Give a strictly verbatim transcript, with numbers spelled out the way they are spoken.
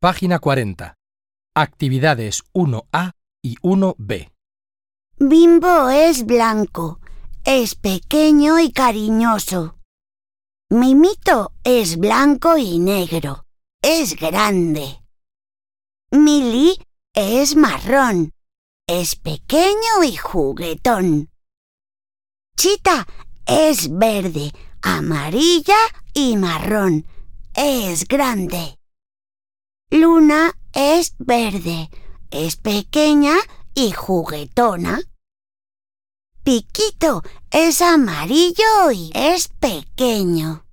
Página cuarenta. Actividades uno A y uno B. Bimbo es blanco, es pequeño y cariñoso. Mimito es blanco y negro, es grande. Milly es marrón, es pequeño y juguetón. Chita es verde, amarilla y marrón, es grande. Luna es verde, es pequeña y juguetona. Piquito es amarillo y es pequeño.